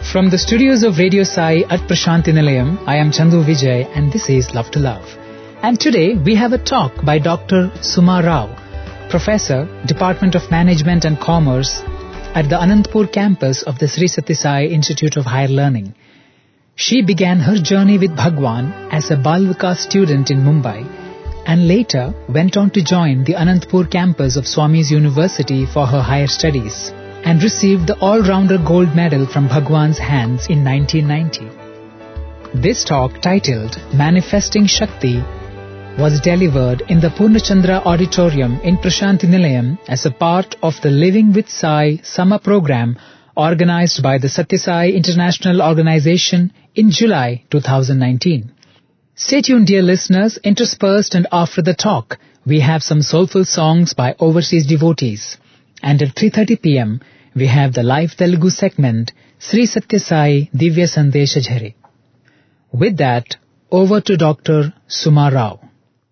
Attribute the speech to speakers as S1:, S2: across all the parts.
S1: From the studios of Radio Sai at Prashanthi Nilayam, I am Chandu Vijay and this is Love to Love. And today we have a talk by Dr. Suma Rao, Professor, Department of Management and Commerce at the Anantapur campus of the Sri Sathya Sai Institute of Higher Learning. She began her journey with Bhagwan as a Bal Vikas student in Mumbai and later went on to join the Anantapur campus of Swami's University for her higher studies and received the all-rounder gold medal from Bhagwan's hands in 1990. This talk, titled Manifesting Shakti, was delivered in the Purnachandra Auditorium in Prashanthi Nilayam as a part of the Living with Sai summer program organized by the Sathya Sai International Organization in July 2019. Stay tuned, dear listeners. Interspersed and after the talk, we have some soulful songs by overseas devotees. And at 3:30 p.m., we have the live Telugu segment, Sri Sathya Sai Divya Sandesha Jhare. With that, over to Dr. Suma Rao.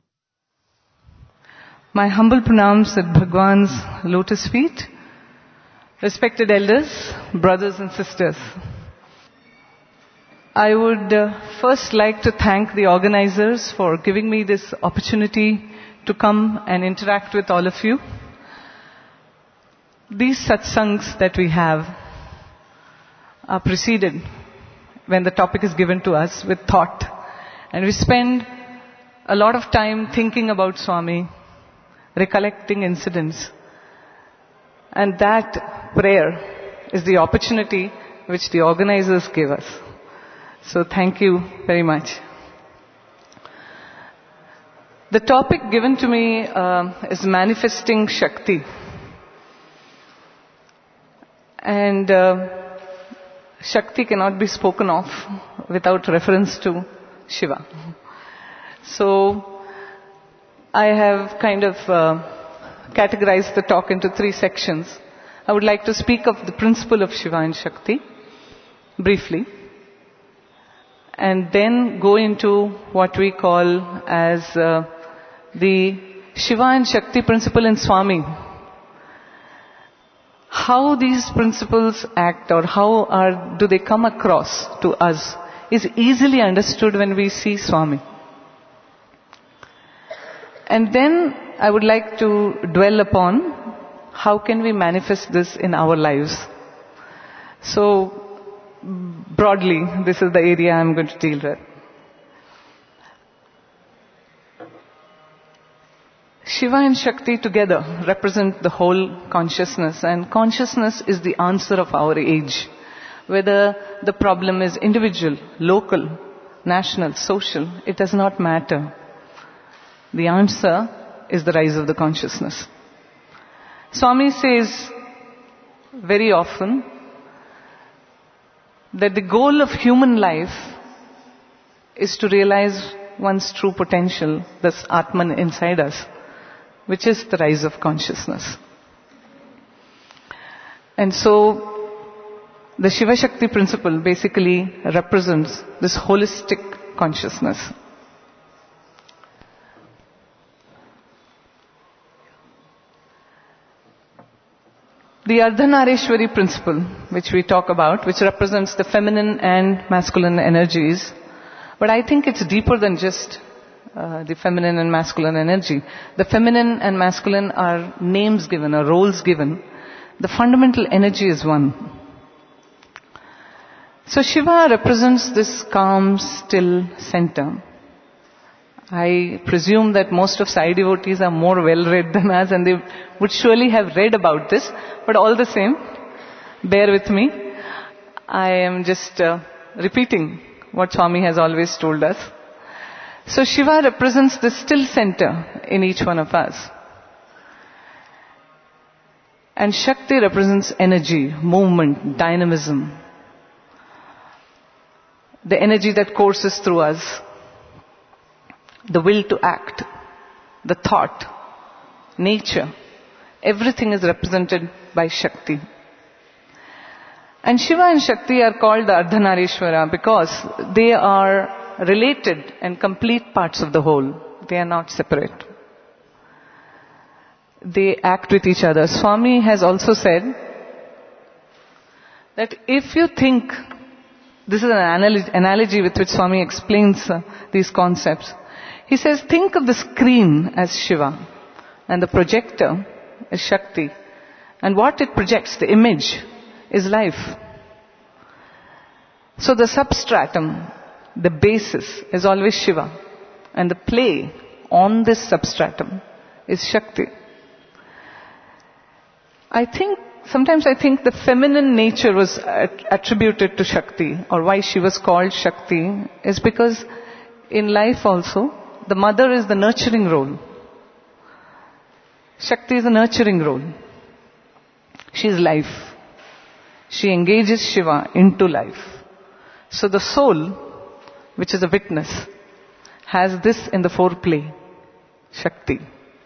S2: My humble pranams at Bhagwan's lotus feet. Respected elders, brothers and sisters. I would first like to thank the organizers for giving me this opportunity to come and interact with all of you. These satsangs that we have are preceded when the topic is given to us with thought. And we spend a lot of time thinking about Swami, recollecting incidents. And that prayer is the opportunity which the organizers gave us. So thank you very much. The topic given to me is manifesting Shakti. And Shakti cannot be spoken of without reference to Shiva. So I have kind of categorized the talk into 3 sections. I would like to speak of the principle of Shiva and Shakti briefly, and then go into what we call as the Shiva and Shakti principle in Swami. How these principles act or how do they come across to us is easily understood when we see Swami. And then I would like to dwell upon how can we manifest this in our lives. So broadly, this is the area I'm going to deal with. Shiva and Shakti together represent the whole consciousness, and consciousness is the answer of our age. Whether the problem is individual, local, national, social, it does not matter. The answer is the rise of the consciousness. Swami says very often that the goal of human life is to realize one's true potential, this Atman inside us, which is the rise of consciousness. And so the Shiva Shakti principle basically represents this holistic consciousness. The Ardhanarishwari principle, which we talk about, which represents the feminine and masculine energies, but I think it's deeper than just the feminine and masculine energy. The feminine and masculine are names given, or roles given. The fundamental energy is one. So Shiva represents this calm, still center. I presume that most of Sai devotees are more well-read than us, and they would surely have read about this. But all the same, bear with me. I am just repeating what Swami has always told us. So Shiva represents the still center in each one of us. And Shakti represents energy, movement, dynamism. The energy that courses through us. The will to act. The thought. Nature. Everything is represented by Shakti. And Shiva and Shakti are called the Ardhanarishwara because they are related and complete parts of the whole. They are not separate. They act with each other. Swami has also said that if you think This is an analogy with which Swami explains these concepts. He says, think of the screen as Shiva and the projector is Shakti. And what it projects, the image, is life. So the substratum, the basis, is always Shiva. And the play on this substratum is Shakti. Sometimes I think the feminine nature was attributed to Shakti, or why she was called Shakti, is because in life also, the mother is the nurturing role. Shakti is a nurturing role. She is life. She engages Shiva into life. So the soul, which is a witness, has this in the foreplay, Shakti.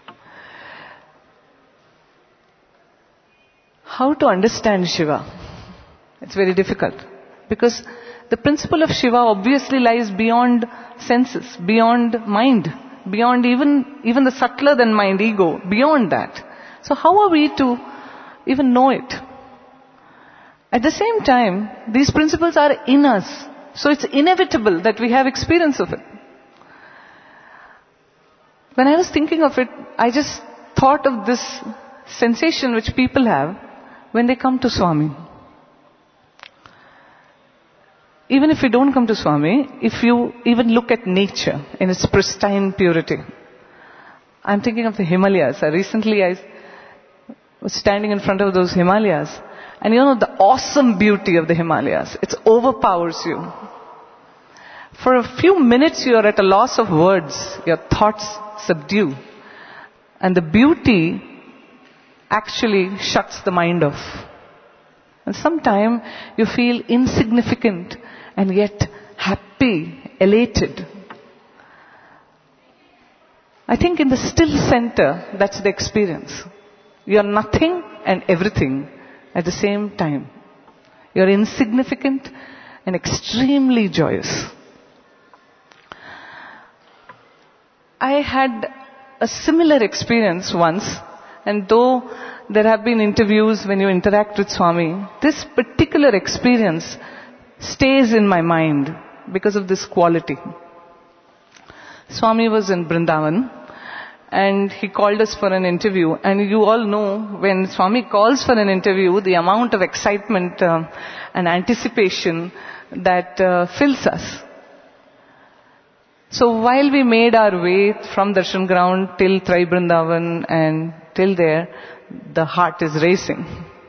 S2: How to understand Shiva? It's very difficult. Because the principle of Shiva obviously lies beyond senses, beyond mind, beyond even the subtler than mind, ego, beyond that. So how are we to even know it? At the same time, these principles are in us. So it's inevitable that we have experience of it. When I was thinking of it, I just thought of this sensation which people have when they come to Swami. Even if you don't come to Swami, if you even look at nature in its pristine purity. I'm thinking of the Himalayas. Recently I was standing in front of those Himalayas. And the awesome beauty of the Himalayas. It overpowers you. For a few minutes you are at a loss of words. Your thoughts subdue. And the beauty actually shuts the mind off. And sometimes you feel insignificant and yet happy, elated. I think in the still center, that's the experience. You are nothing and everything at the same time. You are insignificant and extremely joyous. I had a similar experience once, and though there have been interviews when you interact with Swami, this particular experience stays in my mind because of this quality. Swami was in Vrindavan and he called us for an interview, and you all know when Swami calls for an interview, the amount of excitement and anticipation that fills us. So while we made our way from Darshan ground till Trai Vrindavan and till there, the heart is racing.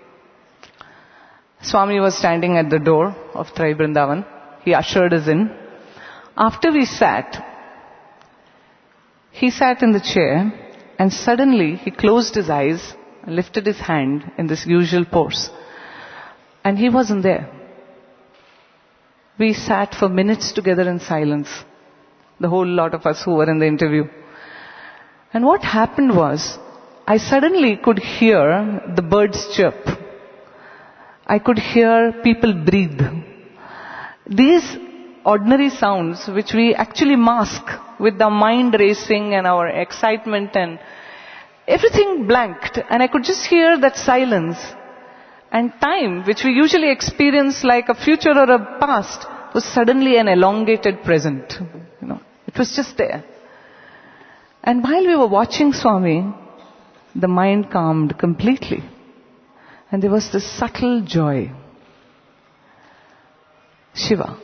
S2: Swami was standing at the door of Trai Vrindavan. He ushered us in. After we sat, he sat in the chair and suddenly he closed his eyes and lifted his hand in this usual pose. And he wasn't there. We sat for minutes together in silence. The whole lot of us who were in the interview. And what happened was, I suddenly could hear the birds chirp. I could hear people breathe. These ordinary sounds which we actually mask with the mind racing and our excitement and everything blanked, and I could just hear that silence. And time, which we usually experience like a future or a past, was suddenly an elongated present. It was just there. And while we were watching Swami, the mind calmed completely. And there was this subtle joy. Shiva.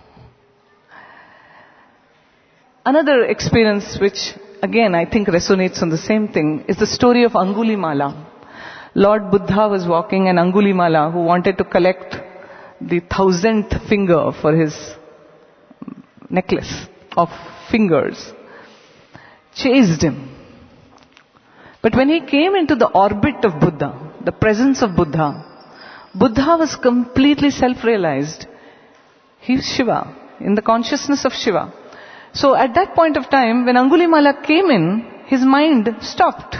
S2: Another experience which again I think resonates on the same thing is the story of Angulimala. Lord Buddha was walking, and Angulimala, who wanted to collect the 1,000th finger for his necklace of fingers, chased him. But when he came into the orbit of Buddha, the presence of Buddha, Buddha was completely self-realized. He is Shiva, in the consciousness of Shiva. So at that point of time, when Angulimala came in, his mind stopped.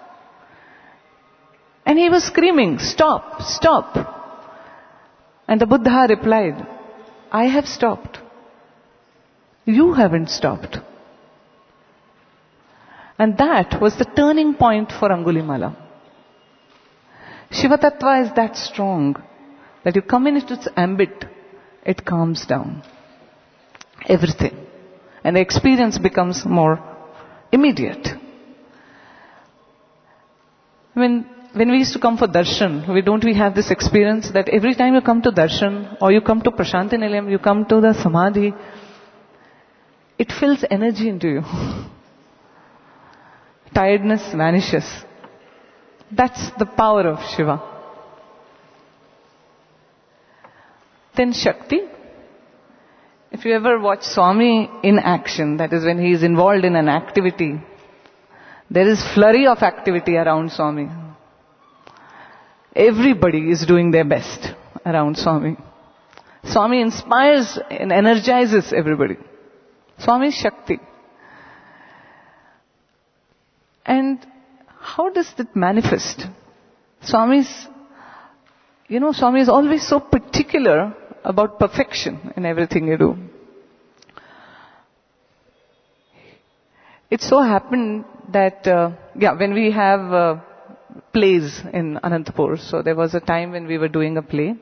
S2: And he was screaming, "Stop, stop." And the Buddha replied, "I have stopped. You haven't stopped." And that was the turning point for Angulimala. Shiva Tattva is that strong that you come in its ambit it calms down. Everything. And the experience becomes more immediate. When we used to come for darshan, don't we have this experience that every time you come to darshan or you come to Prashanti Nilayam, you come to the samadhi, it fills energy into you. Tiredness vanishes. That's the power of Shiva. Then Shakti. If you ever watch Swami in action, that is when he is involved in an activity, there is flurry of activity around Swami. Everybody is doing their best around Swami. Swami inspires and energizes everybody. Swami is Shakti. And how does that manifest? Swami is always so particular about perfection in everything you do. It so happened that, when we have plays in Anantapur, so there was a time when we were doing a play.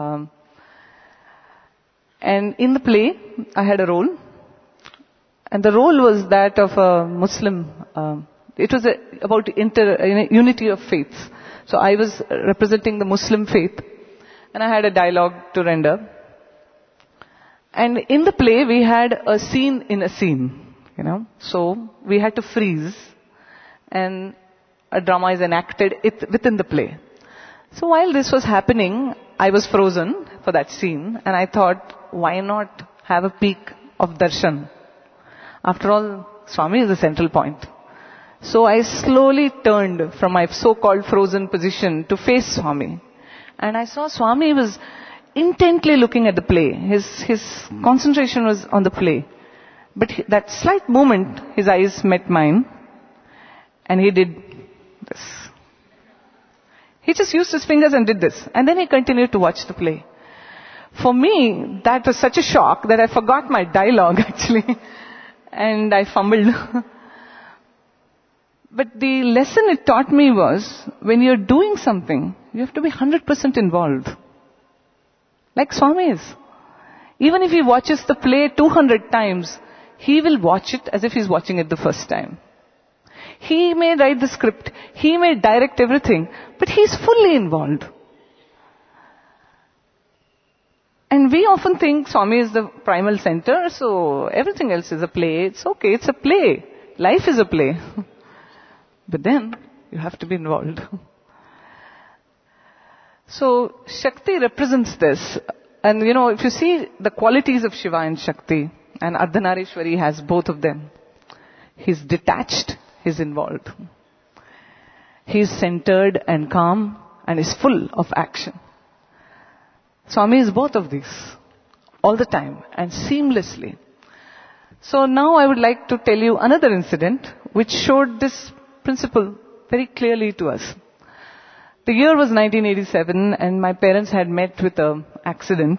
S2: And in the play, I had a role. And the role was that of a Muslim. It was about unity of faiths. So I was representing the Muslim faith. And I had a dialogue to render. And in the play, we had a scene in a scene. So we had to freeze. And a drama is enacted within the play. So while this was happening, I was frozen for that scene. And I thought, why not have a peek of darshan? After all, Swami is the central point. So I slowly turned from my so-called frozen position to face Swami. And I saw Swami was intently looking at the play. His concentration was on the play. But that slight moment, his eyes met mine. And he did this. He just used his fingers and did this. And then he continued to watch the play. For me, that was such a shock that I forgot my dialogue actually. And I fumbled. But the lesson it taught me was, when you're doing something, you have to be 100% involved. Like Swami is. Even if he watches the play 200 times, he will watch it as if he's watching it the first time. He may write the script, he may direct everything, but he's fully involved. And we often think Swami is the primal center, so everything else is a play. It's okay, it's a play. Life is a play. But then, you have to be involved. So, Shakti represents this. And if you see the qualities of Shiva and Shakti, and Ardhanarishwari has both of them. He's detached, he's involved. He's centered and calm, and is full of action. Swami is both of these, all the time, and seamlessly. So now I would like to tell you another incident which showed this principle very clearly to us. The year was 1987 and my parents had met with an accident.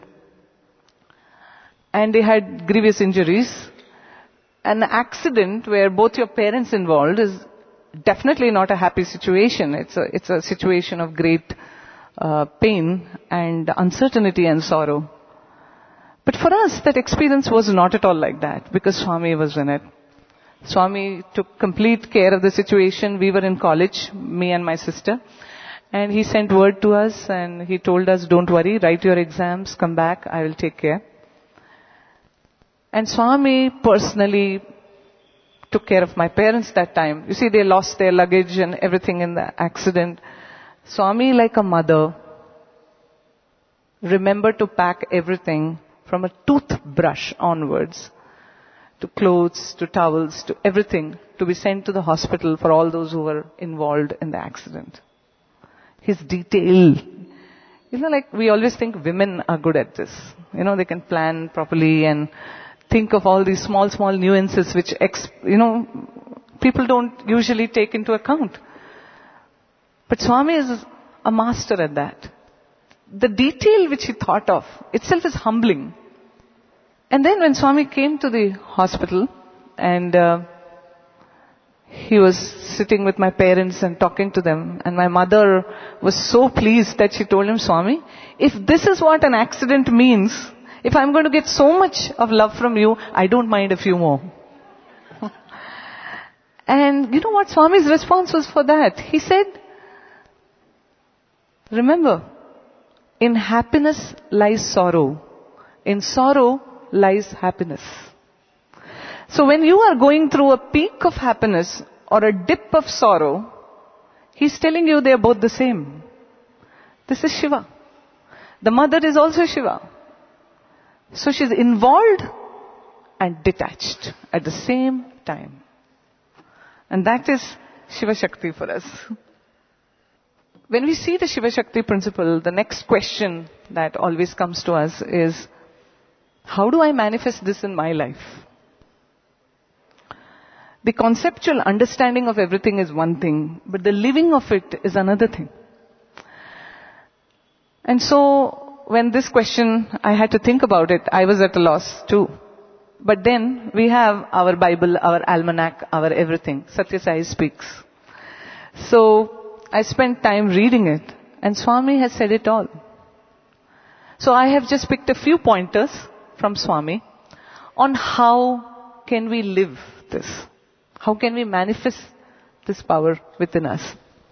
S2: And they had grievous injuries. An accident where both your parents involved is definitely not a happy situation. It's a situation of great pain and uncertainty and sorrow. But for us, that experience was not at all like that, because Swami was in it. Swami took complete care of the situation. We were in college, me and my sister. And he sent word to us and he told us, don't worry, write your exams, come back, I will take care. And Swami personally took care of my parents that time. You see, they lost their luggage and everything in the accident. Swami, like a mother, remembered to pack everything from a toothbrush onwards, to clothes, to towels, to everything, to be sent to the hospital for all those who were involved in the accident. His detail. Like we always think women are good at this. They can plan properly and think of all these small nuances which, people don't usually take into account. But Swami is a master at that. The detail which he thought of itself is humbling. And then when Swami came to the hospital and he was sitting with my parents and talking to them, and my mother was so pleased that she told him, Swami, if this is what an accident means, If I'm going to get so much of love from you, I don't mind a few more. And you know what Swami's response was for that? He said, remember, in happiness lies sorrow. In sorrow lies happiness. So when you are going through a peak of happiness or a dip of sorrow, he's telling you they are both the same. This is Shiva. The mother is also Shiva. So she's involved and detached at the same time. And that is Shiva Shakti for us. When we see the Shiva Shakti principle, the next question that always comes to us is, how do I manifest this in my life? The conceptual understanding of everything is one thing, but the living of it is another thing. And so, when this question, I had to think about it, I was at a loss too. But then, we have our Bible, our almanac, our everything. Satya Sai speaks. So, I spent time reading it, and Swami has said it all. So, I have just picked a few pointers from Swami on how can we live this? How can we manifest this power within us?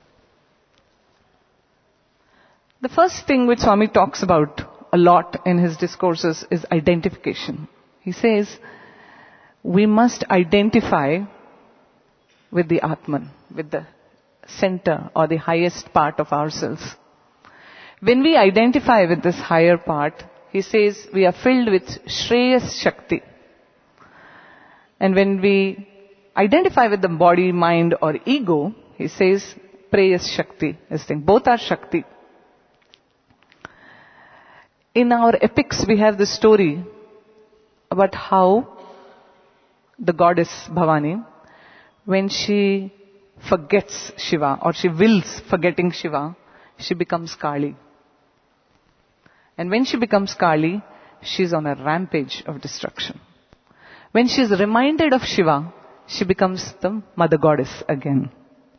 S2: The first thing which Swami talks about a lot in his discourses is identification. He says, we must identify with the Atman, with the center or the highest part of ourselves. When we identify with this higher part, he says we are filled with Shreyas Shakti. And when we identify with the body, mind or ego, he says Preyas Shakti is thing. Both are Shakti. In our epics we have the story about how the goddess Bhavani, when she forgets Shiva or she wills forgetting Shiva, she becomes Kali. And when she becomes Kali, she's on a rampage of destruction. When she's reminded of Shiva, she becomes the mother goddess again.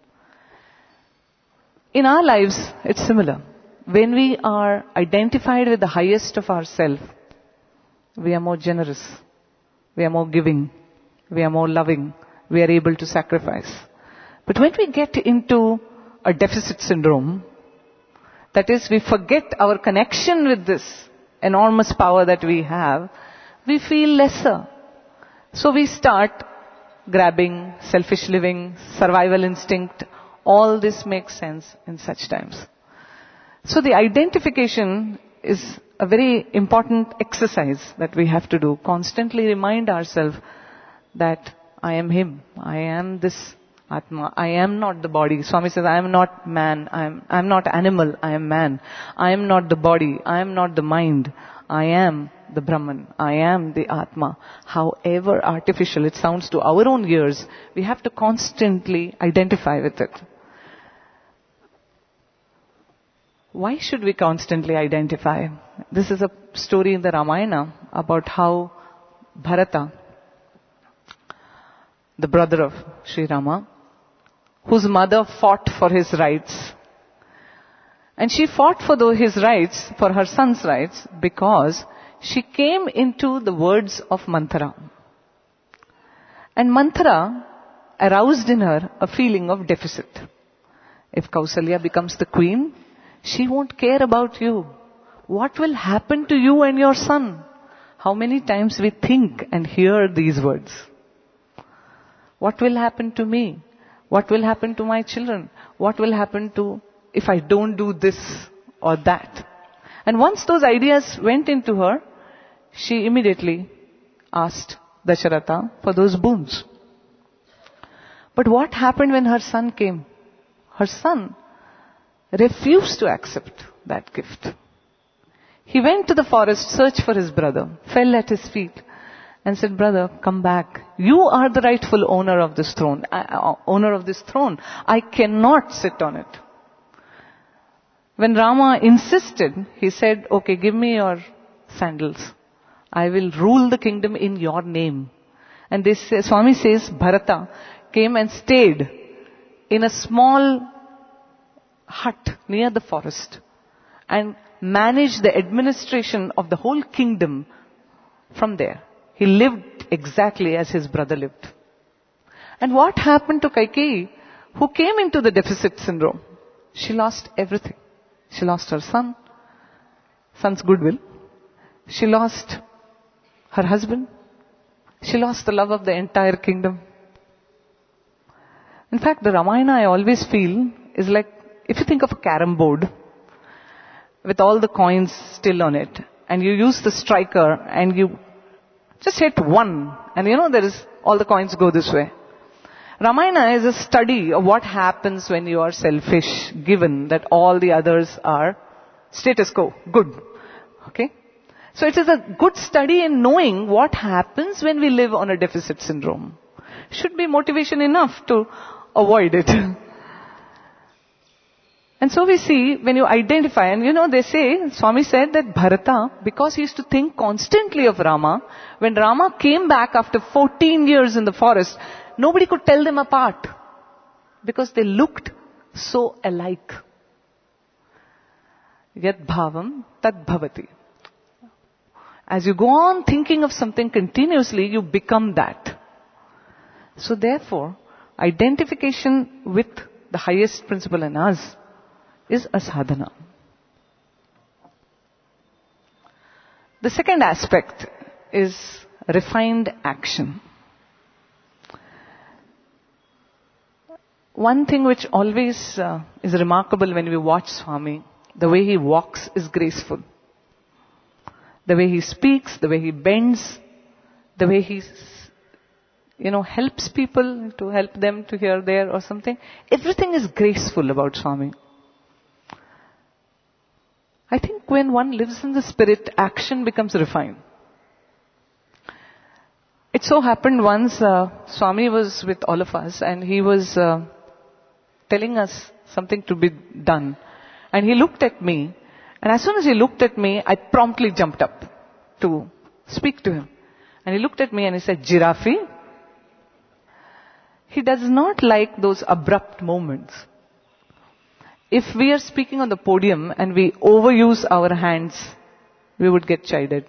S2: In our lives, it's similar. When we are identified with the highest of ourselves, we are more generous, we are more giving, we are more loving, we are able to sacrifice. But when we get into a deficit syndrome, that is, we forget our connection with this enormous power that we have, we feel lesser. So we start grabbing, selfish living, survival instinct. All this makes sense in such times. So the identification is a very important exercise that we have to do. Constantly remind ourselves that I am him. I am this Atma. I am not the body. Swami says, I am not man. I am not animal. I am man. I am not the body. I am not the mind. I am the Brahman. I am the Atma. However artificial it sounds to our own ears, we have to constantly identify with it. Why should we constantly identify? This is a story in the Ramayana about how Bharata, the brother of Sri Rama, whose mother fought for his rights. And she fought for his rights, for her son's rights, because she came into the words of Manthara. And Manthara aroused in her a feeling of deficit. If Kausalya becomes the queen, she won't care about you. What will happen to you and your son? How many times we think and hear these words? What will happen to me? What will happen to my children? What will happen to if I don't do this or that? And once those ideas went into her, she immediately asked Dasharatha for those boons. But what happened when her son came? Her son refused to accept that gift. He went to the forest, searched for his brother, fell at his feet and said, brother, come back. You are the rightful owner of this throne. I cannot sit on it. When Rama insisted, he said, okay, give me your sandals. I will rule the kingdom in your name. And this Swami says, Bharata came and stayed in a small hut near the forest and managed the administration of the whole kingdom From there, he lived exactly as his brother lived. And what happened to Kaikeyi, who came into the deficit syndrome? She lost everything. She lost her son's goodwill. She lost her husband. She lost the love of the entire kingdom. In fact, the Ramayana, I always feel, is like, if you think of a carom board with all the coins still on it, and you use the striker and you just hit one, and all the coins go this way. Ramayana is a study of what happens when you are selfish, given that all the others are status quo, good. Okay? So it is a good study in knowing what happens when we live on a deficit syndrome. Should be motivation enough to avoid it. And so we see, when you identify, and they say, Swami said that Bharata, because he used to think constantly of Rama, when Rama came back after 14 years in the forest, nobody could tell them apart. Because they looked so alike. Yad bhavam tad bhavati. As you go on thinking of something continuously, you become that. So therefore, identification with the highest principle in us is a sadhana. The second aspect is refined action. One thing which always is remarkable when we watch Swami, the way he walks is graceful. The way he speaks, the way he bends, the way he helps people to help them to here, there or something. Everything is graceful about Swami. I think when one lives in the spirit, action becomes refined. It so happened once, Swami was with all of us and he was telling us something to be done. And he looked at me, and as soon as he looked at me, I promptly jumped up to speak to him. And he looked at me and he said, Giraffe. He does not like those abrupt moments. If we are speaking on the podium and we overuse our hands, we would get chided.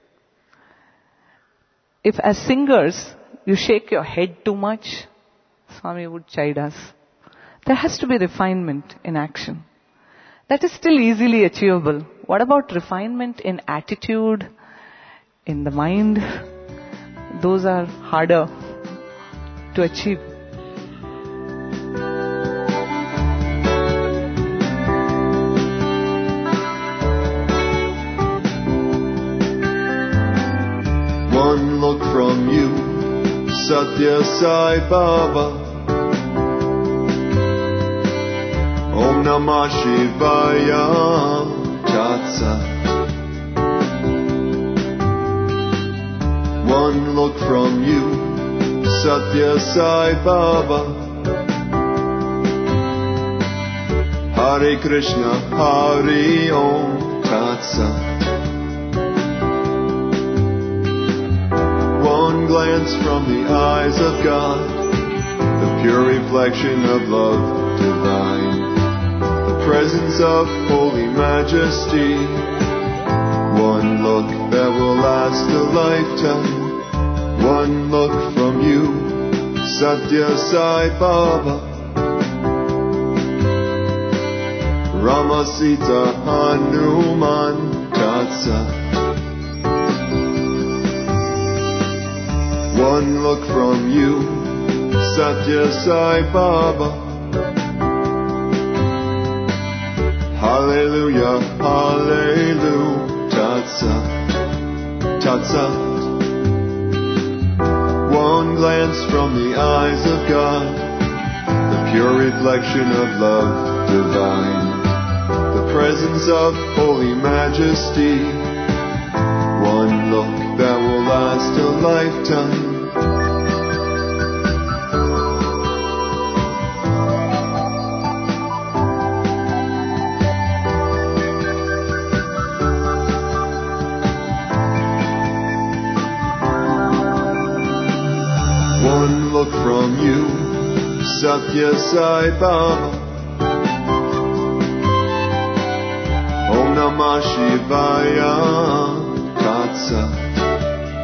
S2: If as singers, you shake your head too much, Swami would chide us. There has to be refinement in action. That is still easily achievable. What about refinement in attitude, in the mind? Those are harder to achieve.
S3: One look from you, Satya Sai Baba. Om Namah Shivaya, Tat Sat. One look from you, Satya Sai Baba. Hare Krishna, Hare Om, Tat Sat. One glance from the eyes of God, the pure reflection of love divine. Presence of holy majesty. One look that will last a lifetime. One look from you, Satya Sai Baba. Rama Sita Hanuman Tat Sat. One look from you, Satya Sai Baba. Hallelujah, hallelujah, Tat Sat, Tat Sat. One glance from the eyes of God, the pure reflection of love divine. The presence of holy majesty. One look that will last a lifetime. One look from you, Satya Sai Baba. Om Namah Shivaya, Tat Sat.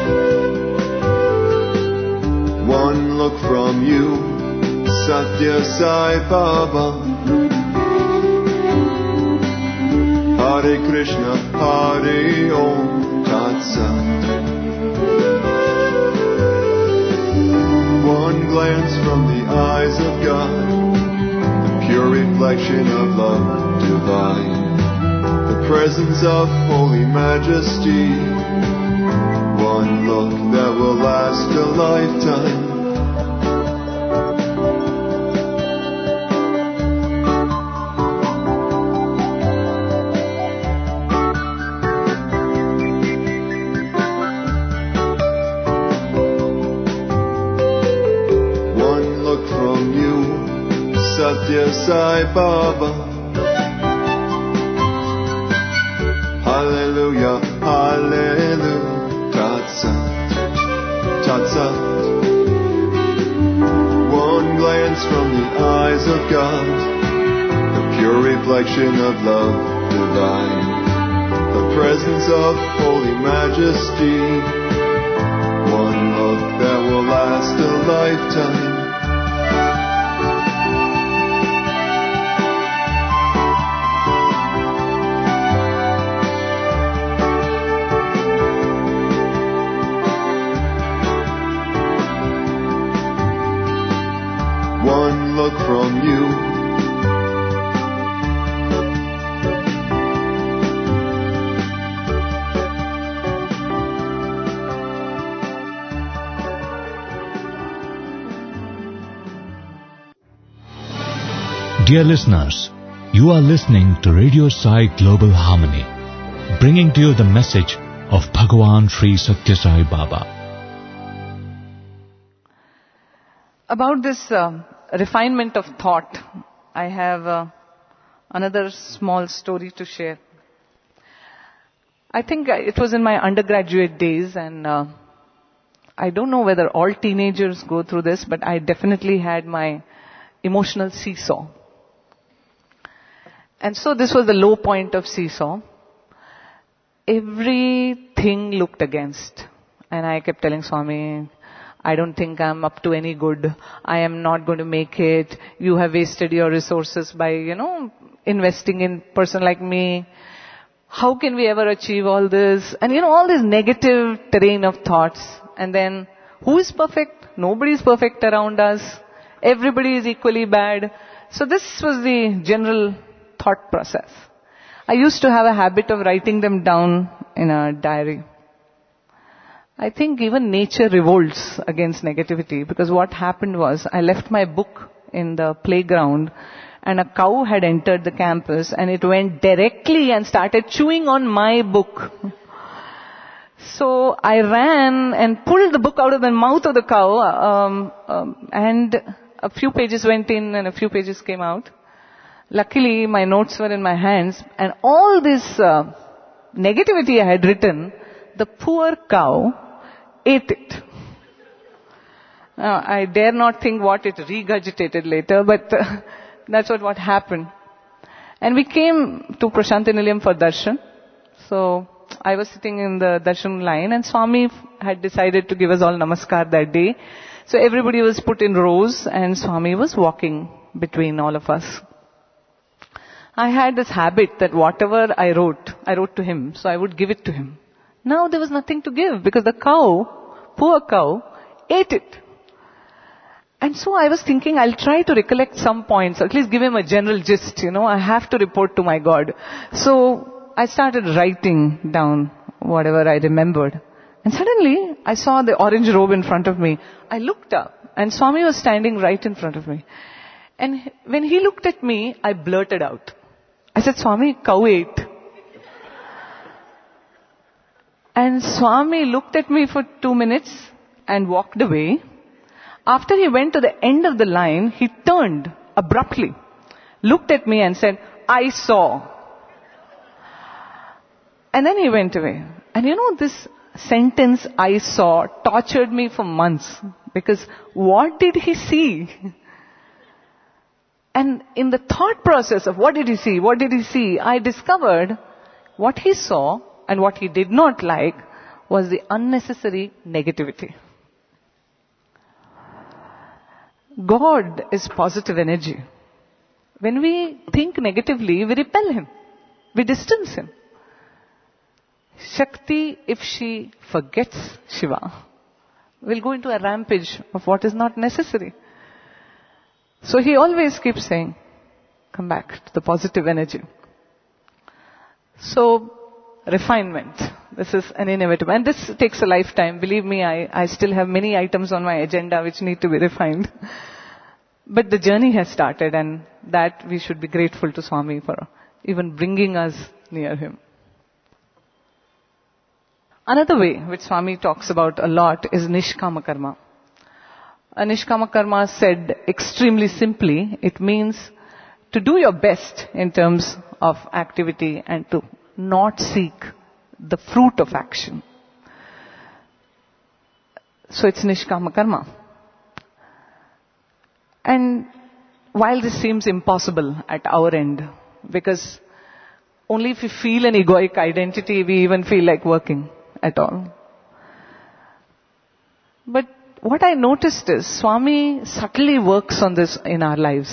S3: One look from you, Satya Sai Baba. Hare Krishna, Hare Om, Tat Sat. One glance from the eyes of God, the pure reflection of love divine, the presence of holy majesty. One look that will last a lifetime. Satya Sai Baba. Hallelujah, hallelujah, Tat Sat, Tat Sat. One glance from the eyes of God, the pure reflection of love divine, the presence of holy majesty. One look that will last a lifetime. One look from you.
S4: Dear listeners, you are listening to Radio Sai Global Harmony, bringing to you the message of Bhagavan Sri Satya Sai Baba.
S2: About this refinement of thought, I have another small story to share. I think it was in my undergraduate days, and I don't know whether all teenagers go through this, but I definitely had my emotional seesaw. And so this was the low point of seesaw. Everything looked against. And I kept telling Swami, I don't think I'm up to any good. I am not going to make it. You have wasted your resources by, investing in a person like me. How can we ever achieve all this? And all this negative terrain of thoughts. And then, who is perfect? Nobody is perfect around us. Everybody is equally bad. So this was the general thought process. I used to have a habit of writing them down in a diary. I think even nature revolts against negativity, because what happened was I left my book in the playground and a cow had entered the campus and it went directly and started chewing on my book. So I ran and pulled the book out of the mouth of the cow and a few pages went in and a few pages came out. Luckily, my notes were in my hands, and all this negativity I had written, the poor cow ate it. I dare not think what it regurgitated later, but that's what happened. And we came to Prasanthi Nilayam for darshan. So I was sitting in the darshan line, and Swami had decided to give us all namaskar that day. So everybody was put in rows, and Swami was walking between all of us. I had this habit that whatever I wrote to him, so I would give it to him. Now there was nothing to give because the cow, poor cow, ate it. And so I was thinking I'll try to recollect some points, or at least give him a general gist, I have to report to my God. So I started writing down whatever I remembered. And suddenly I saw the orange robe in front of me. I looked up and Swami was standing right in front of me. And when he looked at me, I blurted out. I said, Swami, cow ate. And Swami looked at me for 2 minutes and walked away. After he went to the end of the line, he turned abruptly, looked at me and said, I saw. And then he went away. And this sentence, I saw, tortured me for months. Because what did he see? And in the thought process of what did he see, I discovered what he saw and what he did not like was the unnecessary negativity. God is positive energy. When we think negatively, we repel him. We distance him. Shakti, if she forgets Shiva, will go into a rampage of what is not necessary. So he always keeps saying, come back to the positive energy. So, refinement. This is an inevitable. And this takes a lifetime. Believe me, I still have many items on my agenda which need to be refined. But the journey has started, and that we should be grateful to Swami for even bringing us near him. Another way which Swami talks about a lot is Nishkama Karma. A Nishkama Karma, said extremely simply, it means to do your best in terms of activity and to not seek the fruit of action. So it's Nishkama Karma. And while this seems impossible at our end, because only if we feel an egoic identity, we even feel like working at all. But what I noticed is Swami subtly works on this in our lives.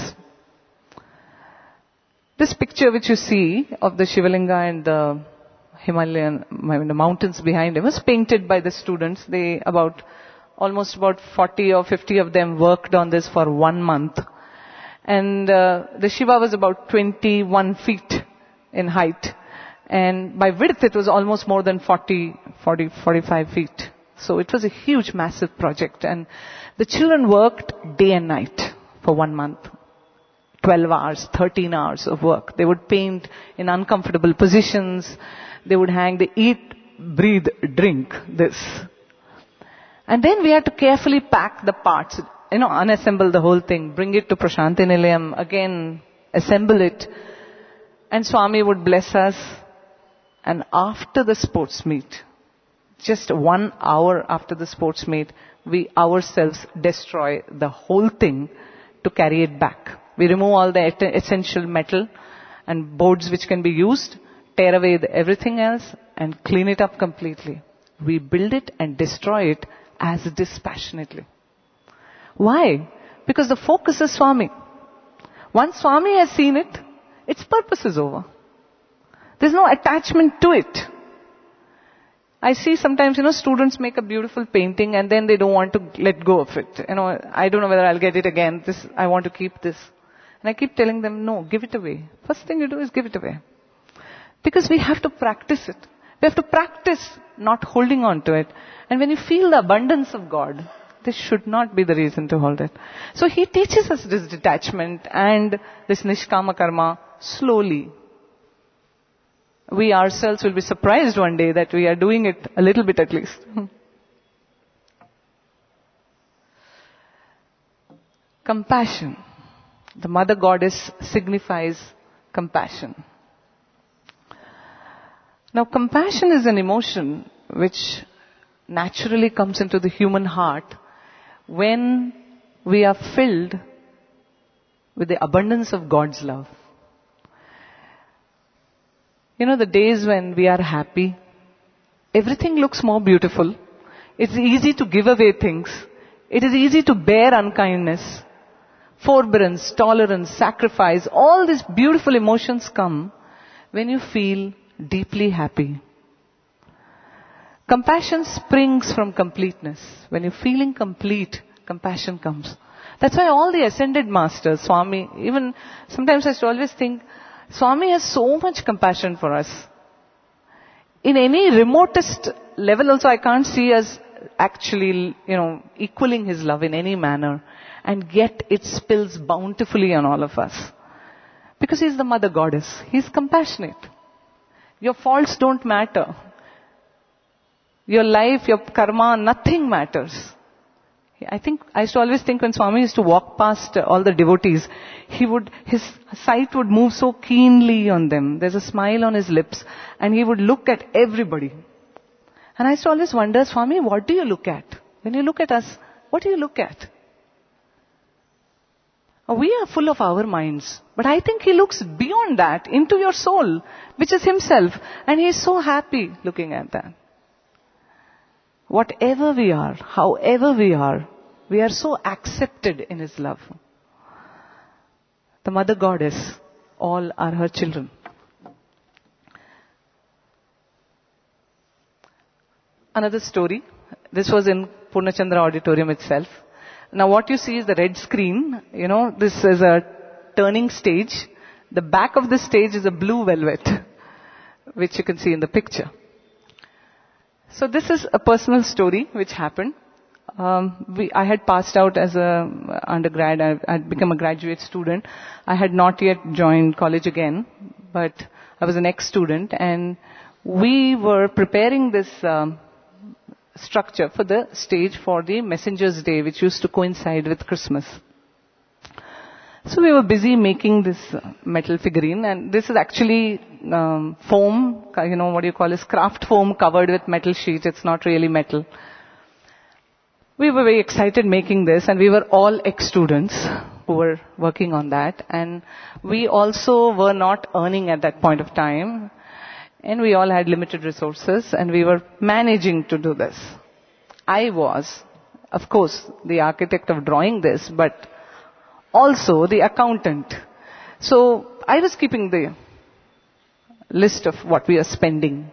S2: This picture which you see of the Shivalinga and the Himalayan, the mountains behind him, was painted by the students. They almost about 40 or 50 of them worked on this for 1 month. And the Shiva was about 21 feet in height. And by width it was almost more than 45 feet. So it was a huge, massive project. And the children worked day and night for 1 month. 12 hours, 13 hours of work. They would paint in uncomfortable positions. They would hang, they eat, breathe, drink this. And then we had to carefully pack the parts, unassemble the whole thing, bring it to Prashanti Nilayam, again assemble it. And Swami would bless us. And after the sports meet, just 1 hour after the sports meet, we ourselves destroy the whole thing to carry it back. We remove all the essential metal and boards which can be used, tear away everything else and clean it up completely. We build it and destroy it as dispassionately. Why? Because the focus is Swami. Once Swami has seen it, its purpose is over. There's no attachment to it. I see sometimes, students make a beautiful painting and then they don't want to let go of it. I don't know whether I'll get it again. I want to keep this. And I keep telling them, no, give it away. First thing you do is give it away. Because we have to practice it. We have to practice not holding on to it. And when you feel the abundance of God, this should not be the reason to hold it. So he teaches us this detachment and this Nishkama Karma slowly. We ourselves will be surprised one day that we are doing it a little bit at least. Compassion. The Mother Goddess signifies compassion. Now, compassion is an emotion which naturally comes into the human heart when we are filled with the abundance of God's love. The days when we are happy, everything looks more beautiful. It's easy to give away things. It is easy to bear unkindness. Forbearance, tolerance, sacrifice, all these beautiful emotions come when you feel deeply happy. Compassion springs from completeness. When you're feeling complete, compassion comes. That's why all the ascended masters, Swami, even sometimes I used to always think, Swami has so much compassion for us. In any remotest level also, I can't see us actually, equaling his love in any manner. And yet it spills bountifully on all of us. Because he's the Mother Goddess. He's compassionate. Your faults don't matter. Your life, your karma, nothing matters. I used to always think when Swami used to walk past all the devotees, his sight would move so keenly on them. There's a smile on his lips and he would look at everybody. And I used to always wonder, Swami, what do you look at? When you look at us, what do you look at? We are full of our minds. But I think he looks beyond that, into your soul, which is himself. And he is so happy looking at that. Whatever we are, however we are so accepted in His love. The Mother Goddess, all are her children. Another story. This was in Purnachandra Auditorium itself. Now what you see is the red screen. This is a turning stage. The back of the stage is a blue velvet, which you can see in the picture. So this is a personal story which happened. I had passed out as a undergrad. I had become a graduate student. I had not yet joined college again, but I was an ex-student, and we were preparing this structure for the stage for the Messenger's Day, which used to coincide with Christmas. So we were busy making this metal figurine, and this is actually foam, what do you call this, craft foam covered with metal sheets. It's not really metal. We were very excited making this, and we were all ex-students who were working on that, and we also were not earning at that point of time, and we all had limited resources, and we were managing to do this. I was, of course, the architect of drawing this, but also the accountant. So I was keeping the list of what we are spending.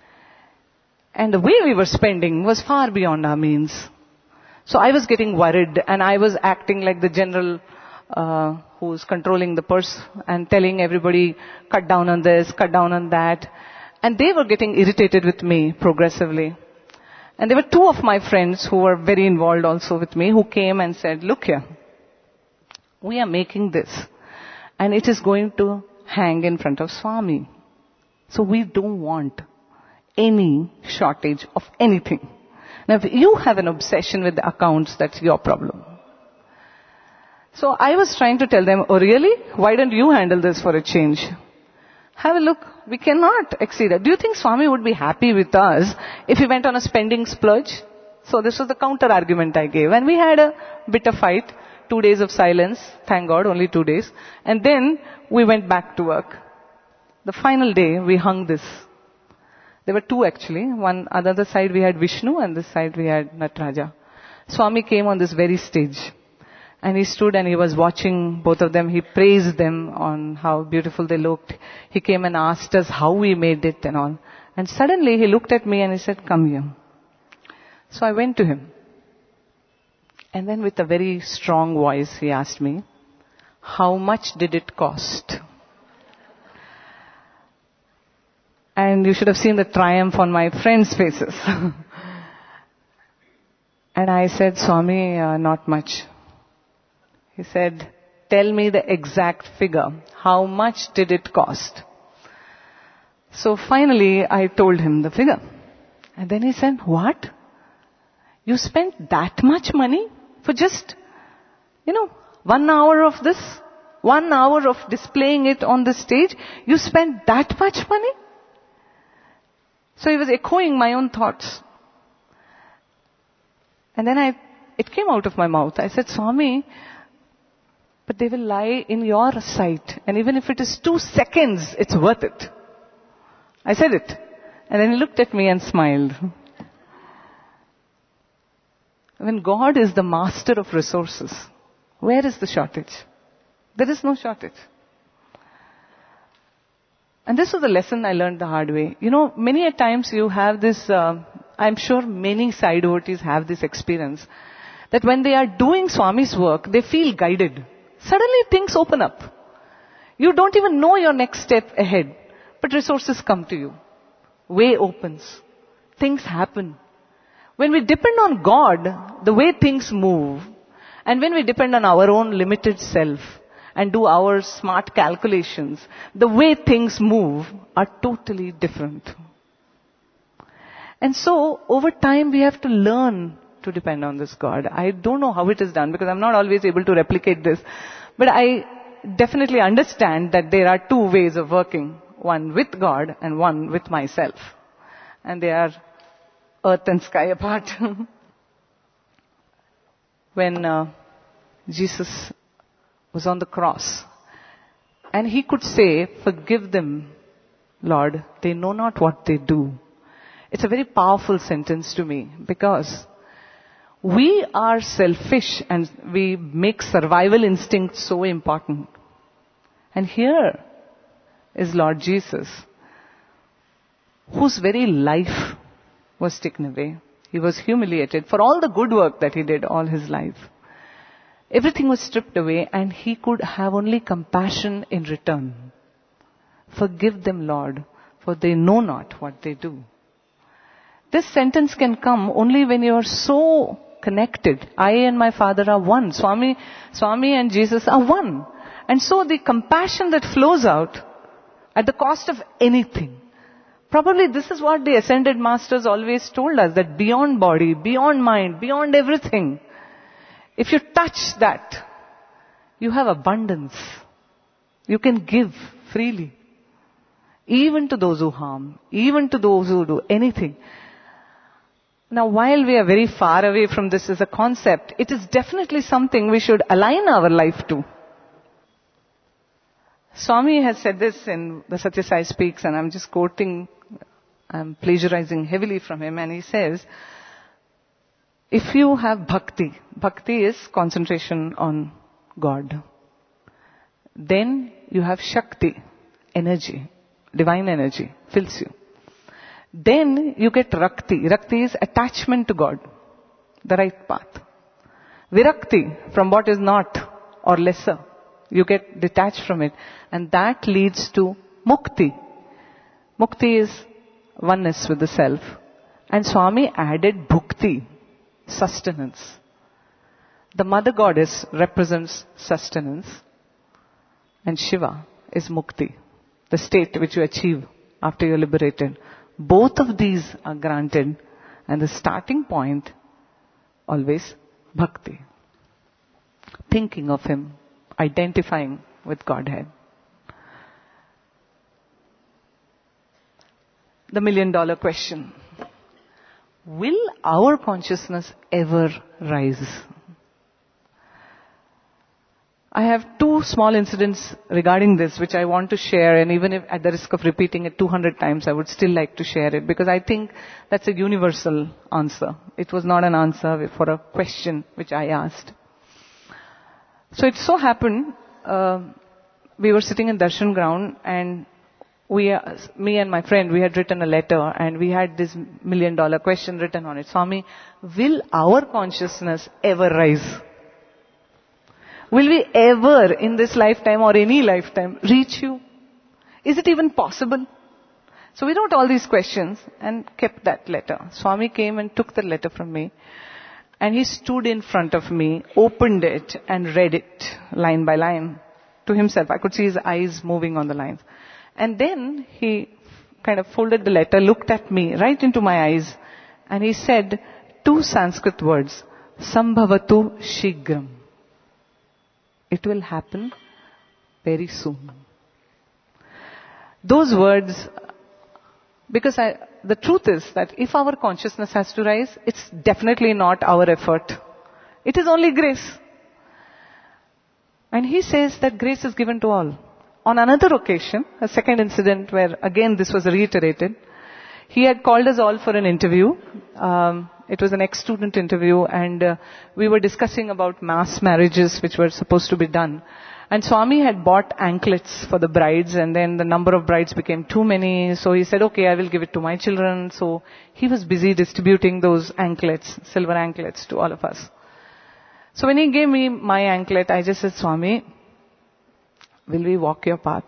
S2: And the way we were spending was far beyond our means. So I was getting worried, and I was acting like the general who's controlling the purse and telling everybody, cut down on this, cut down on that. And they were getting irritated with me progressively. And there were two of my friends who were very involved also with me, who came and said, look here, we are making this, and it is going to hang in front of Swami. So we don't want any shortage of anything. Now, if you have an obsession with the accounts, that's your problem. So I was trying to tell them, oh really? Why don't you handle this for a change? Have a look. We cannot exceed that. Do you think Swami would be happy with us if he went on a spending splurge? So this was the counter argument I gave. And we had a bit of fight. 2 days of silence. Thank God, only 2 days. And then we went back to work. The final day, we hung this. There were two actually. One, on the other side we had Vishnu, and this side we had Nataraja. Swami came on this very stage. And he stood and he was watching both of them. He praised them on how beautiful they looked. He came and asked us how we made it and all. And suddenly he looked at me and he said, come here. So I went to him. And then with a very strong voice he asked me, how much did it cost? And you should have seen the triumph on my friends' faces. And I said, Swami, not much. He said, tell me the exact figure. How much did it cost? So finally, I told him the figure. And then he said, what? You spent that much money for just, 1 hour of this? 1 hour of displaying it on the stage? You spent that much money? So he was echoing my own thoughts. And then it came out of my mouth. I said, Swami, but they will lie in your sight. And even if it is 2 seconds, it's worth it. I said it. And then he looked at me and smiled. When God is the master of resources, where is the shortage? There is no shortage. And this was a lesson I learned the hard way. Many a times you have this, I'm sure many Sai devotees have this experience, that when they are doing Swami's work, they feel guided. Suddenly things open up. You don't even know your next step ahead, but resources come to you. Way opens. Things happen. When we depend on God, the way things move, and when we depend on our own limited self and do our smart calculations, the way things move are totally different. And so, over time, we have to learn to depend on this God. I don't know how it is done because I'm not always able to replicate this. But I definitely understand that there are 2 ways of working. One with God and one with myself. And they are earth and sky apart. When Jesus was on the cross, and he could say, forgive them, Lord, they know not what they do. It's a very powerful sentence to me because we are selfish and we make survival instinct so important. And here is Lord Jesus, whose very life was taken away. He was humiliated for all the good work that he did all his life. Everything was stripped away and he could have only compassion in return. Forgive them, Lord, for they know not what they do. This sentence can come only when you are so connected. I and my Father are one. Swami and Jesus are one. And so the compassion that flows out at the cost of anything. Probably this is what the ascended masters always told us, that beyond body, beyond mind, beyond everything, if you touch that, you have abundance. You can give freely. Even to those who harm, even to those who do anything. Now, while we are very far away from this as a concept, it is definitely something we should align our life to. Swami has said this in the Satya Sai Speaks, and I'm just quoting, I'm plagiarizing heavily from him, and he says, if you have bhakti is concentration on God, then you have Shakti, energy, divine energy, fills you. Then you get Rakti. Rakti is attachment to God, the right path. Virakti, from what is not or lesser. You get detached from it. And that leads to Mukti. Mukti is oneness with the self. And Swami added Bhukti, sustenance. The mother goddess represents sustenance. And Shiva is Mukti, the state which you achieve after you're liberated. Both of these are granted, and the starting point, always bhakti. Thinking of Him, identifying with Godhead. The $1 million question. Will our consciousness ever rise? I have two small incidents regarding this which I want to share, and even if at the risk of repeating it 200 times, I would still like to share it because I think that's a universal answer. It was not an answer for a question which I asked. So it so happened, we were sitting in Darshan ground and me and my friend, we had written a letter and we had this $1 million question written on it. Swami, will our consciousness ever rise? Will we ever in this lifetime or any lifetime reach you? Is it even possible? So we wrote all these questions and kept that letter. Swami came and took the letter from me. And he stood in front of me, opened it and read it line by line to himself. I could see his eyes moving on the lines. And then he kind of folded the letter, looked at me right into my eyes, and he said 2 Sanskrit words, Sambhavatu Shigram. It will happen very soon. Those words, because the truth is that if our consciousness has to rise, it's definitely not our effort. It is only grace. And he says that grace is given to all. On another occasion, a second incident where again this was reiterated, he had called us all for an interview. It was an ex-student interview and we were discussing about mass marriages which were supposed to be done. And Swami had bought anklets for the brides and then the number of brides became too many. So he said, okay, I will give it to my children. So he was busy distributing those anklets, silver anklets to all of us. So when he gave me my anklet, I just said, Swami, will we walk your path?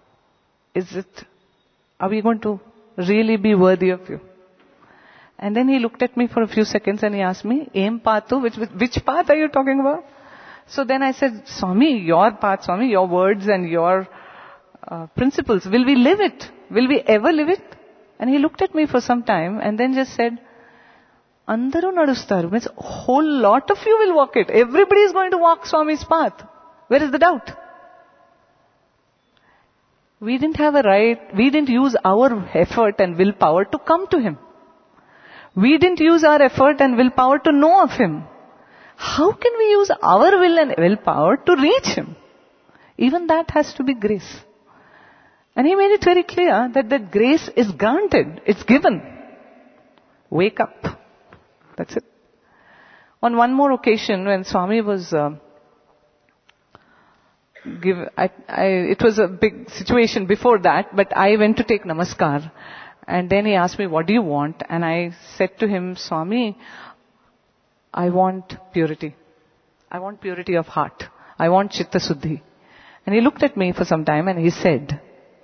S2: Are we going to really be worthy of you? And then he looked at me for a few seconds and he asked me, Aim Pathu, which path are you talking about? So then I said, Swami, your path, Swami, your words and your principles, will we live it? Will we ever live it? And he looked at me for some time and then just said, Andaru nadustaru, means a whole lot of you will walk it. Everybody is going to walk Swami's path. Where is the doubt? We didn't have a right, we didn't use our effort and willpower to come to Him. We didn't use our effort and willpower to know of Him. How can we use our will and willpower to reach Him? Even that has to be grace. And he made it very clear that grace is granted, it's given. Wake up. That's it. On one more occasion, when Swami was it was a big situation before that, but I went to take namaskar. And then he asked me, what do you want? And I said to him, Swami, I want purity. I want purity of heart. I want chitta suddhi. And he looked at me for some time and he said,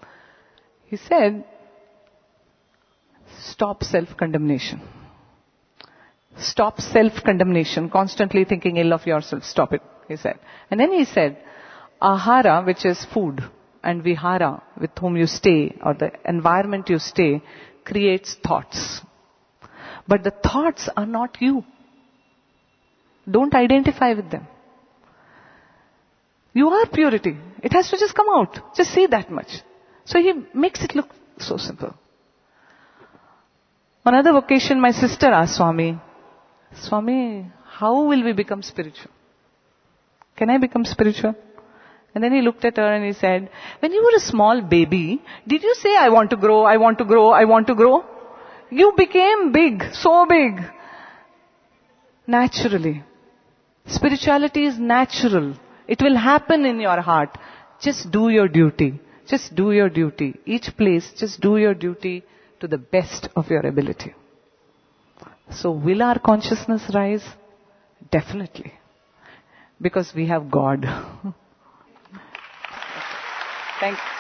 S2: stop self-condemnation. Stop self-condemnation, constantly thinking ill of yourself. Stop it, he said. And then he said, ahara, which is food, and vihara, with whom you stay, or the environment you stay, creates thoughts. But the thoughts are not you. Don't identify with them. You are purity. It has to just come out. Just see that much. So he makes it look so simple. On another occasion, my sister asked Swami, how will we become spiritual? Can I become spiritual? And then he looked at her and he said, when you were a small baby, did you say, I want to grow, I want to grow, I want to grow? You became big, so big. Naturally. Spirituality is natural. It will happen in your heart. Just do your duty. Just do your duty. Each place, just do your duty to the best of your ability. So will our consciousness rise? Definitely. Because we have God. Thank you.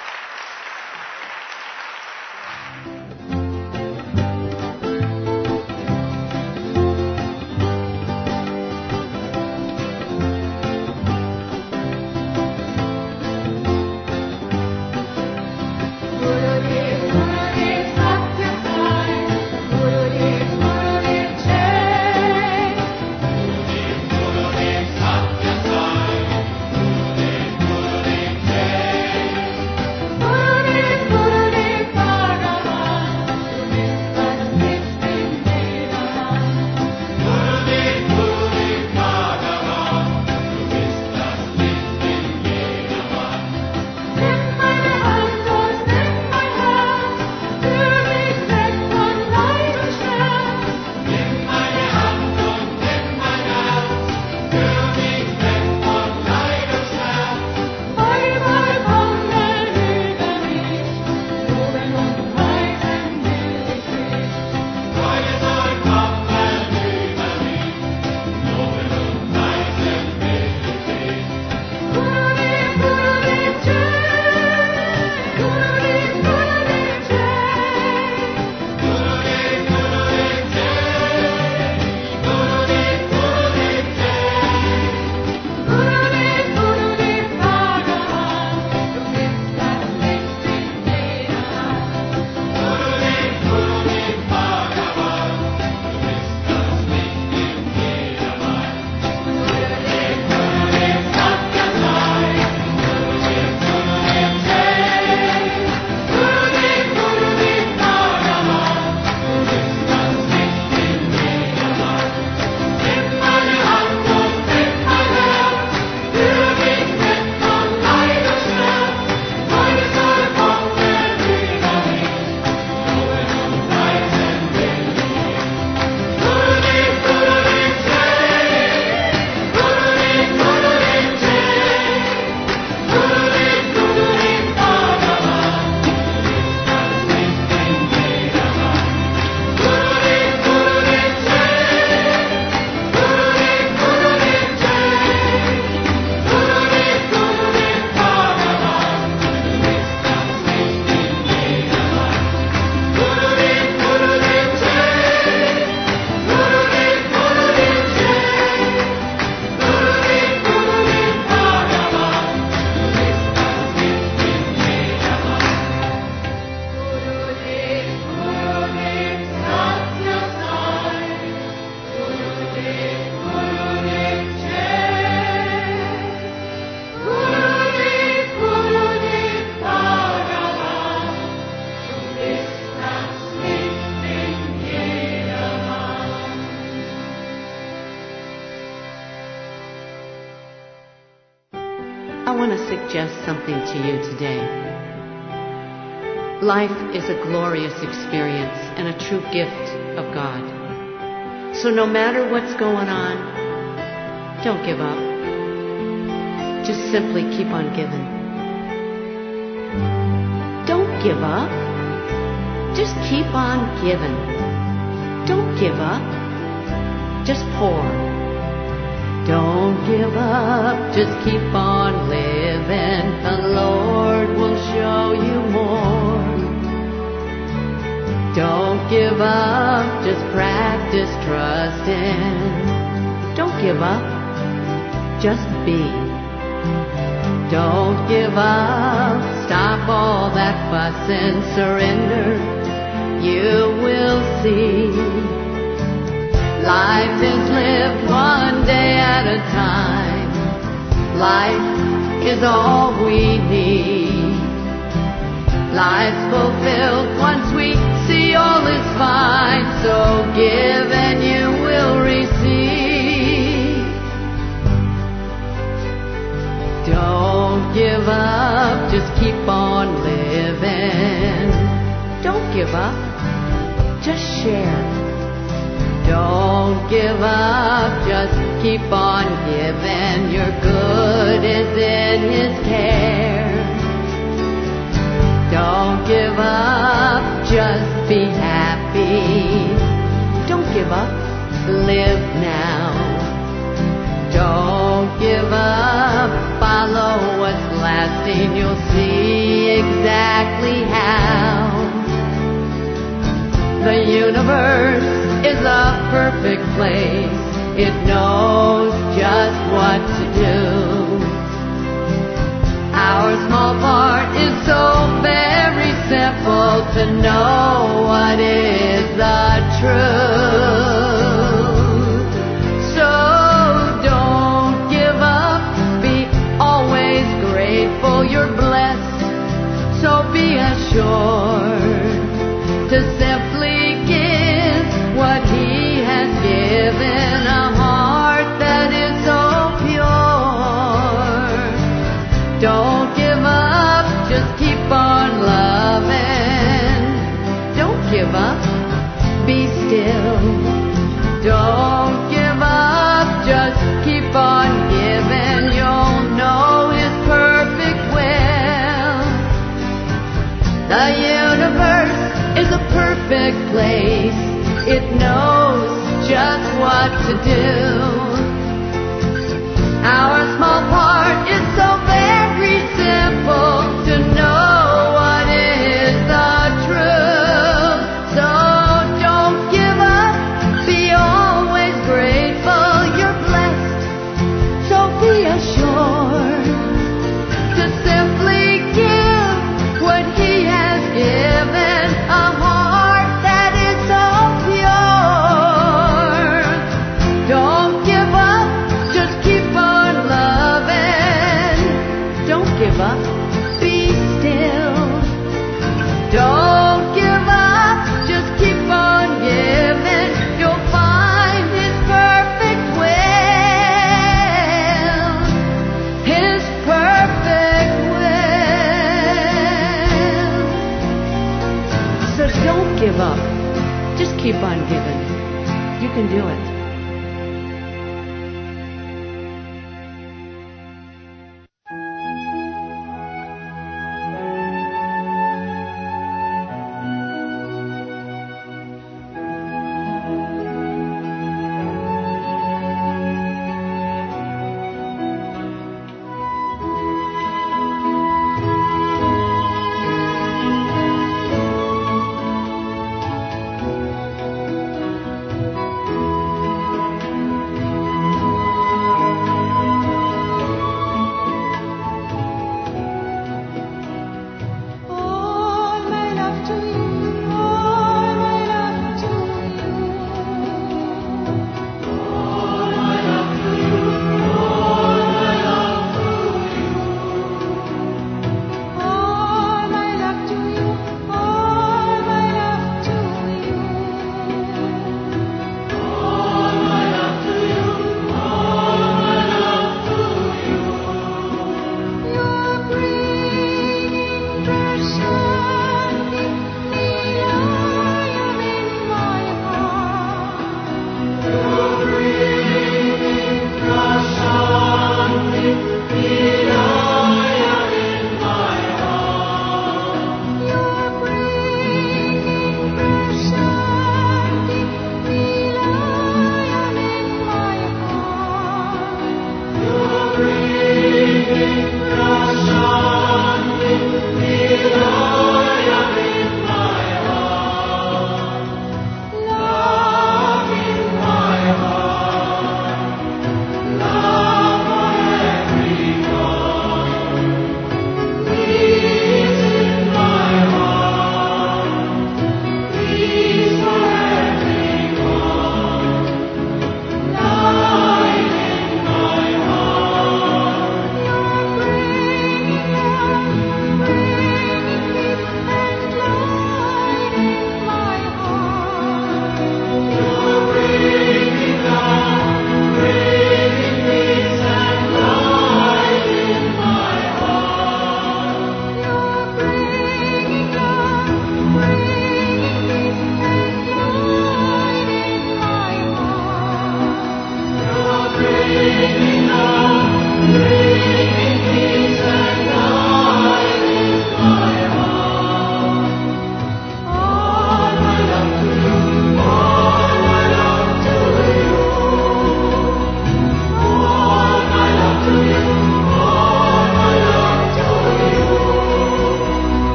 S5: I want to suggest something to you today. Life is a glorious experience and a true gift of God. So no matter what's going on, don't give up. Just simply keep on giving. Don't give up. Just keep on giving. Don't give up. Just pour. Don't give up. Just keep on living. The Lord will show you more. Don't give up. Just practice trusting. Don't give up. Just be. Don't give up. Stop all that fussing. Surrender. You will see. Life is lived one day at a time. Life is all we need. Life's fulfilled once we see all is fine. So give and you will receive. Don't give up, just keep on living. Don't give up, just share. Don't give up, just keep on giving. Your good is in His care. Don't give up, just be happy. Don't give up, live now. Don't give up, follow what's lasting. You'll see exactly how. The universe is a perfect place. It knows just what to do. Our small part is so very simple to know what is the truth. So don't give up, be always grateful. You're blessed, so be assured to simply give what He has given, a heart that is so pure. Don't give up, just keep on loving. Don't give up, be still. Don't give up, just keep on giving. You'll know His perfect will. The universe is a perfect place. It knows just what to do. Our small part is so very simple to know what is the truth. So don't give up, be always grateful. You're blessed, so be assured to simply give what He has given, a heart that is so pure. Don't give up, just keep on loving. Don't give up, be still. Don't give up, just keep on giving. You'll find His perfect will. His perfect will. So don't give up. Just keep on giving. You can do it.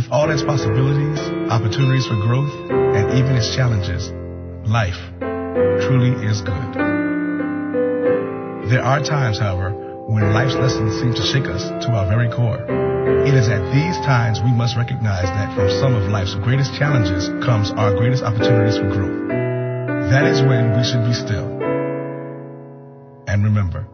S6: With all its possibilities, opportunities for growth, and even its challenges, life truly is good. There are times, however, when life's lessons seem to shake us to our very core. It is at these times we must recognize that from some of life's greatest challenges comes our greatest opportunities for growth. That is when we should be still. And remember,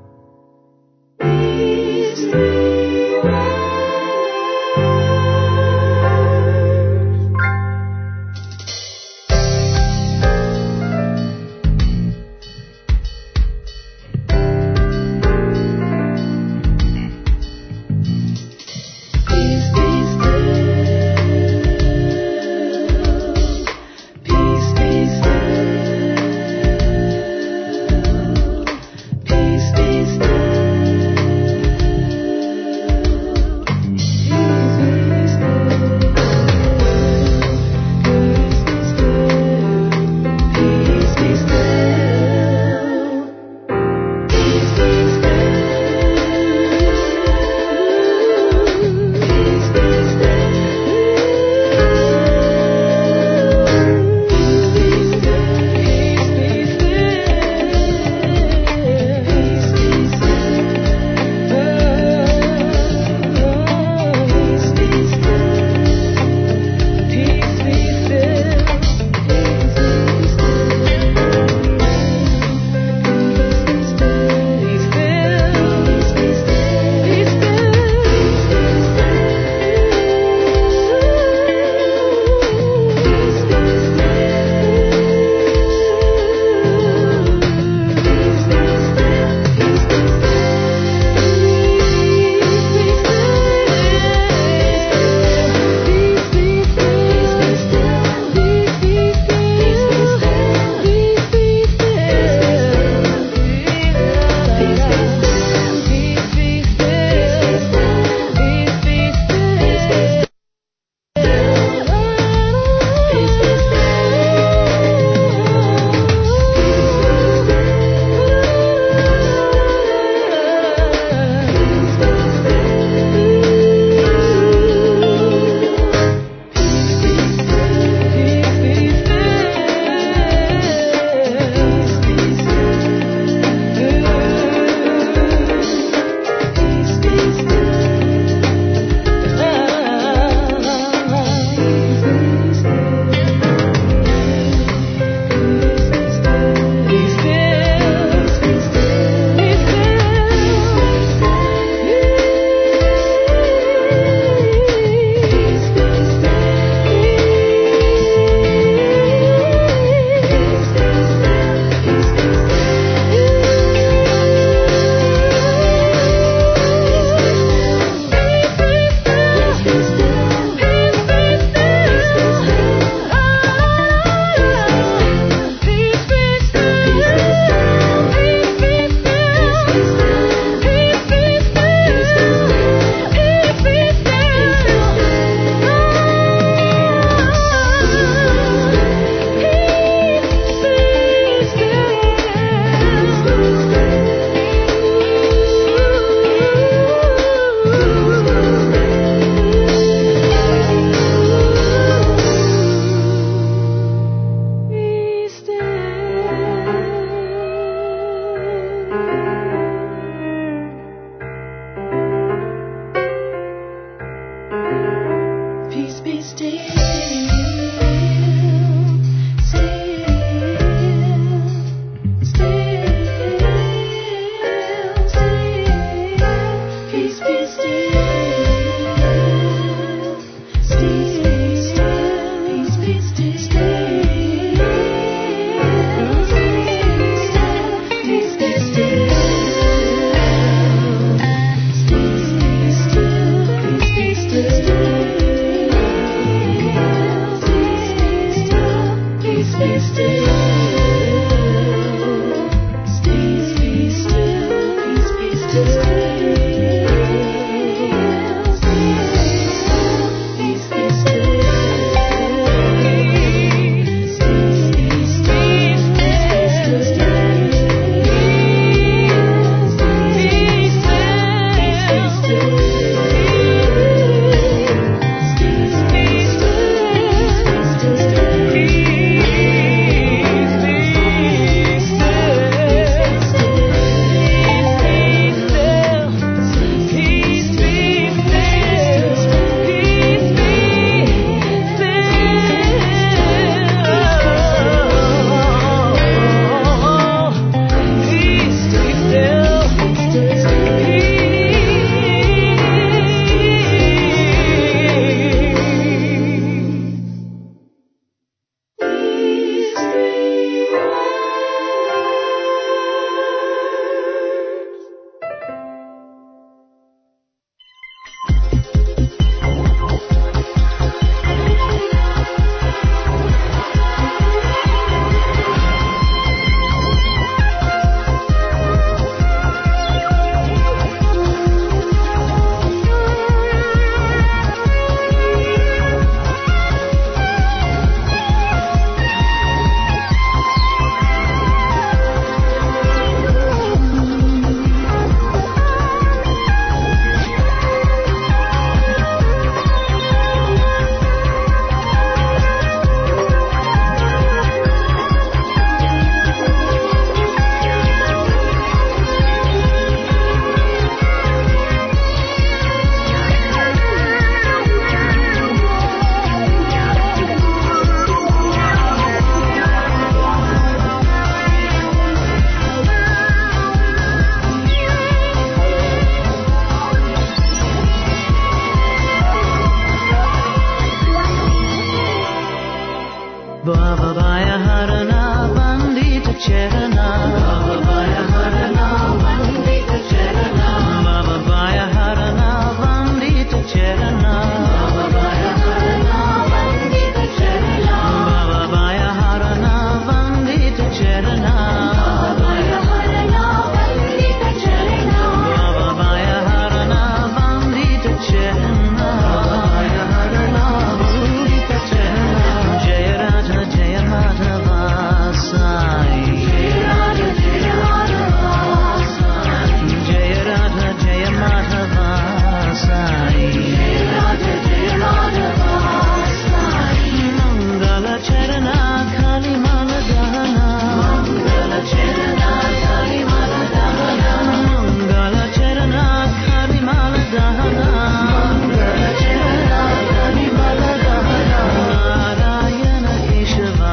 S7: Baba Baya Harana Vandita Cherana Baba Baya Harana Vandita Cherana Baba Baya Harana Vandita Cherana Baba Baya Harana Vandita Cherana Baba Baya Harana Vandita Cherana Baba Baya Harana Vandita Cherana Baba Baya Harana Vandita Cherana Baba Baya Harana Vandita Cherana Jaya Radha Jaya Madhava Sai Jaya Radha Jaya Madhava Sai Jaya Radha Jaya Madhava Sai Jaya Radha Jaya Madhava Sai Mangala Charana Kali Mala Dahana Mangala Charana Kali Mala Dahana Mangala Charana Kali Mala Dahana Mangala Charana Kali Mala Dahana Narayana Keshava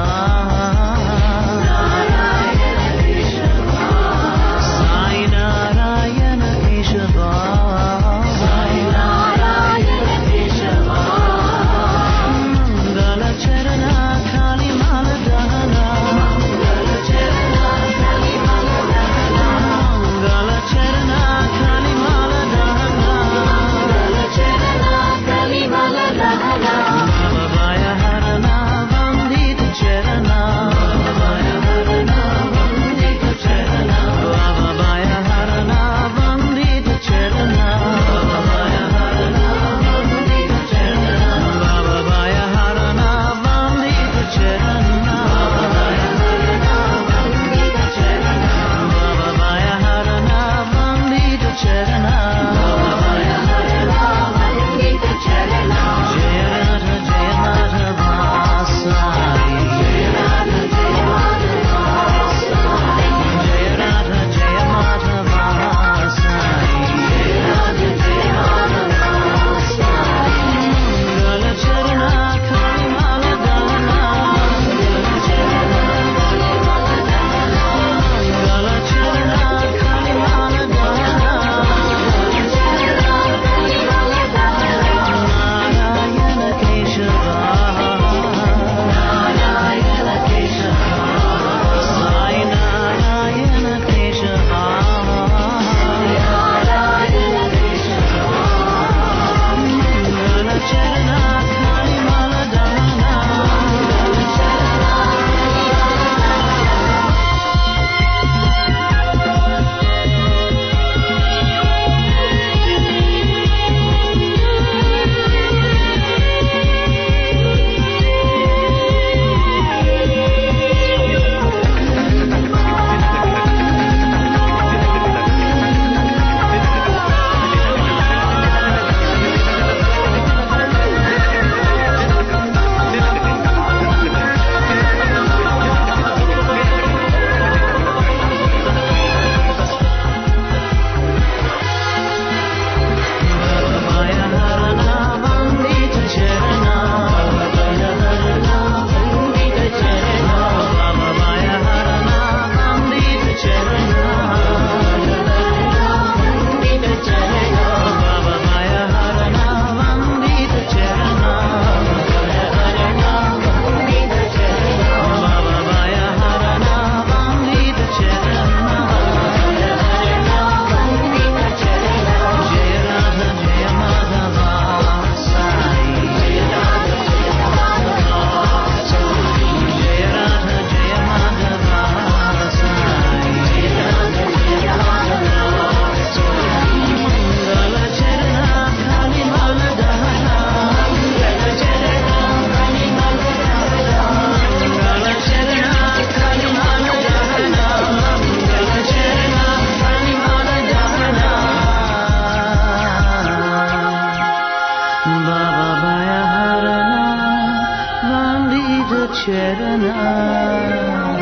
S7: Narayana Keshava Sai Narayana Keshava Sai Narayana Keshava Mangala Charana Kali Mala Dahana Mangala Charana Kali Mala Dahana Mangala Charana Kali Mala Dahana Mangala Charana Kali Mala Dahana Baba Baya Harana Vandita Charana Baba Baya Harana Vandita Charana Baba Baya Harana Vandita Charana Baba Baya Harana Vandita Charana Baba Baya Harana Vandita Charana Baba Baya Harana Vandita Charana Baba Baya Harana Vandita Charana Baba Baya Harana Vandita Charana Jaya Radha Jaya Madhava Sai Jaya Radha Jaya Madhava Sai Jaya Radha Jaya Madhava Sai Jaya Radha Jaya Madhava Sai Mangala Charana Kali Mala Dahana Mangala Charana Kali Mala Dahana Mangala Charana Kali Mala Dahana Mangala Charana Kali Mala Dahana Narayana Keshava Narayana Keshava Sai Narayana Keshava Narayana Keshava Mangala Charana Kali Mala Dahana Mangala Charana Kali Mala Baba Baya Harana Vandita Charana Baba Baya Harana Vandita Charana Baba Baya Harana Vandita Charana Vandita Charana Baba Baya Harana Vandita Charana Baba Baya Harana Vandita Charana Baba Baya Harana Vandita Charana Jaya Radha Jaya Madhava Sai Jaya Radha Jaya Madhava Sai Jaya Radha Jaya Madhava Sai Jaya Radha Jaya Madhava Sai Mangala Charana Kali Mala Dahana Mangala Charana Kali Mala Dahana Mangala Charana Kali Mala Dahana Mangala Charana Kali Mala Dahana Baba Baya Harana Vandita Charana